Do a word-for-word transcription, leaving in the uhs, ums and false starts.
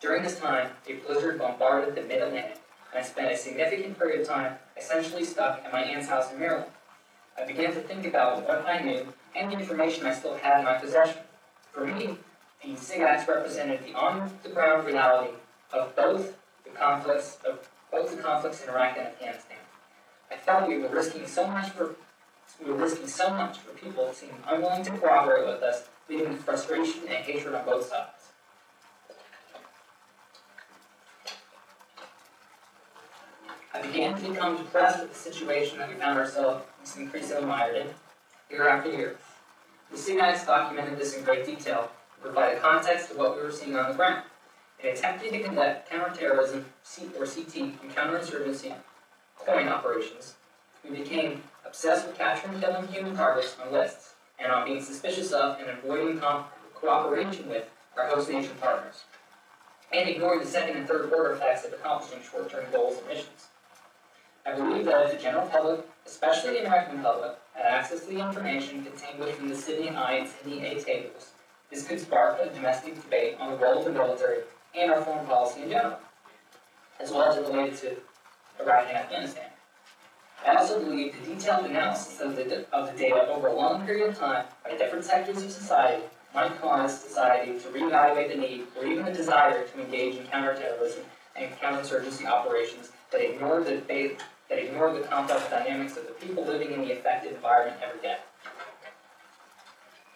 During this time, a blizzard bombarded the mid-Atlantic, and I spent a significant period of time essentially stuck at my aunt's house in Maryland. I began to think about what I knew and the information I still had in my possession. For me, the SIGINTs represented the on-the-ground reality of both the conflicts of both the conflicts in Iraq and Afghanistan. I felt we were risking so much for we were risking so much for people who seemed unwilling to cooperate with us, leading to frustration and hatred on both sides. I began to become depressed with the situation that we found ourselves increasingly mired in, year after year. The SIGINTs documented this in great detail to provide a context to what we were seeing on the ground. In attempting to conduct counterterrorism, or C T, and counterinsurgency coin operations, we became obsessed with capturing and killing human targets on lists, and on being suspicious of and avoiding co- cooperation with our host nation partners, and ignoring the second and third order effects of accomplishing short-term goals and missions. I believe that if the general public, especially the American public, had access to the information contained within the Sydney I and Sydney A tables, this could spark a domestic debate on the role of the military and our foreign policy in general, as well as it related to Iraq and Afghanistan. I also believe the detailed analysis of the, of the data over a long period of time by different sectors of society might cause society to reevaluate the need or even the desire to engage in counterterrorism and counterinsurgency operations that ignore the, that ignore the complex dynamics of the people living in the affected environment every day.